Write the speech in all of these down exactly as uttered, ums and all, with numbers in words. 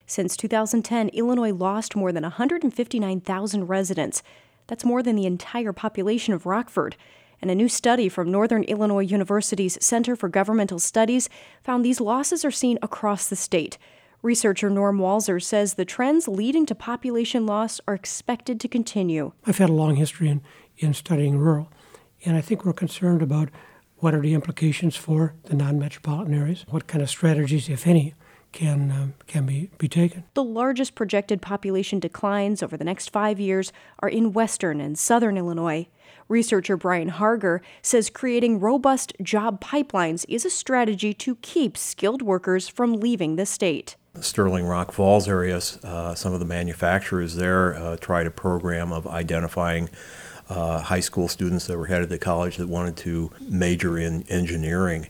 Since two thousand ten, Illinois lost more than one hundred fifty-nine thousand residents. That's more than the entire population of Rockford. And a new study from Northern Illinois University's Center for Governmental Studies found these losses are seen across the state. Researcher Norm Walser says the trends leading to population loss are expected to continue. I've had a long history in, in studying rural, and I think we're concerned about what are the implications for the non-metropolitan areas, what kind of strategies, if any, can um, can be, be taken. The largest projected population declines over the next five years are in western and southern Illinois. Researcher Brian Harger says creating robust job pipelines is a strategy to keep skilled workers from leaving the state. Sterling Rock Falls areas, uh, some of the manufacturers there uh, tried a program of identifying uh, high school students that were headed to college that wanted to major in engineering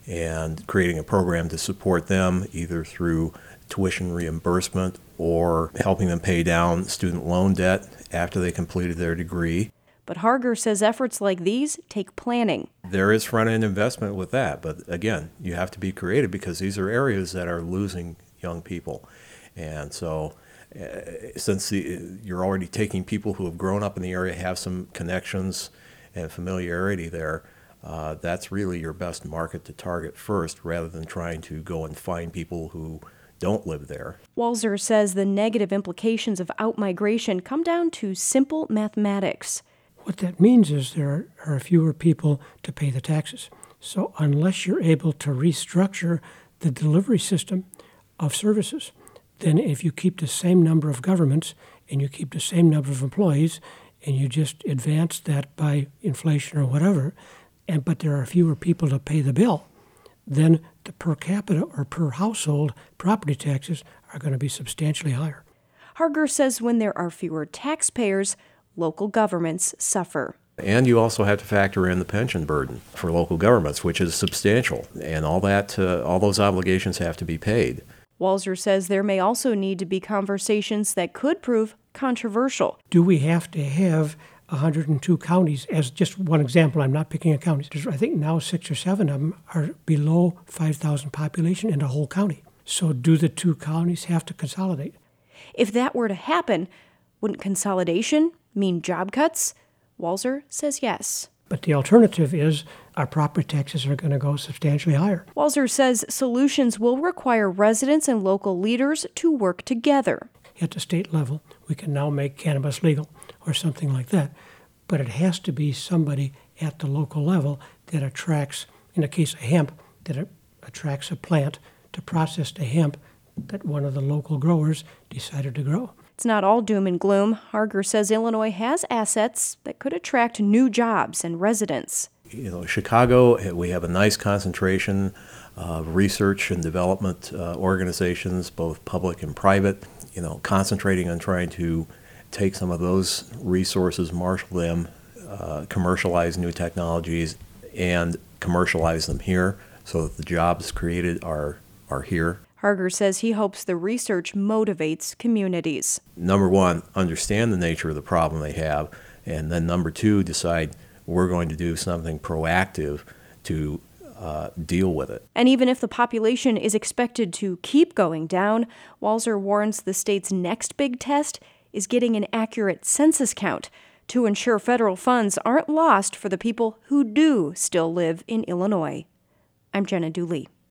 and creating a program to support them either through tuition reimbursement or helping them pay down student loan debt after they completed their degree. But Harger says efforts like these take planning. There is front-end investment with that, but again, you have to be creative because these are areas that are losing young people. And so uh, since the, you're already taking people who have grown up in the area, have some connections and familiarity there, uh, that's really your best market to target first rather than trying to go and find people who don't live there. Walser says the negative implications of outmigration come down to simple mathematics. What that means is there are fewer people to pay the taxes. So unless you're able to restructure the delivery system of services, then if you keep the same number of governments and you keep the same number of employees and you just advance that by inflation or whatever, and but there are fewer people to pay the bill, then the per capita or per household property taxes are going to be substantially higher. Harger says when there are fewer taxpayers, local governments suffer. And you also have to factor in the pension burden for local governments, which is substantial, and all that, uh, all those obligations have to be paid. Walser says there may also need to be conversations that could prove controversial. Do we have to have one hundred two counties? As just one example, I'm not picking a county. There's, I think now six or seven of them are below five thousand population in the whole county. So do the two counties have to consolidate? If that were to happen, wouldn't consolidation mean job cuts? Walser says yes. But the alternative is our property taxes are going to go substantially higher. Walser says solutions will require residents and local leaders to work together. At the state level, we can now make cannabis legal or something like that. But it has to be somebody at the local level that attracts, in the case of hemp, that it attracts a plant to process the hemp that one of the local growers decided to grow. It's not all doom and gloom. Harger says Illinois has assets that could attract new jobs and residents. You know, Chicago, we have a nice concentration of research and development uh, organizations, both public and private, you know, concentrating on trying to take some of those resources, marshal them, uh, commercialize new technologies, and commercialize them here so that the jobs created are are here. Harger says he hopes the research motivates communities. Number one, understand the nature of the problem they have, and then number two, decide we're going to do something proactive to uh, deal with it. And even if the population is expected to keep going down, Walser warns the state's next big test is getting an accurate census count to ensure federal funds aren't lost for the people who do still live in Illinois. I'm Jenna Dooley.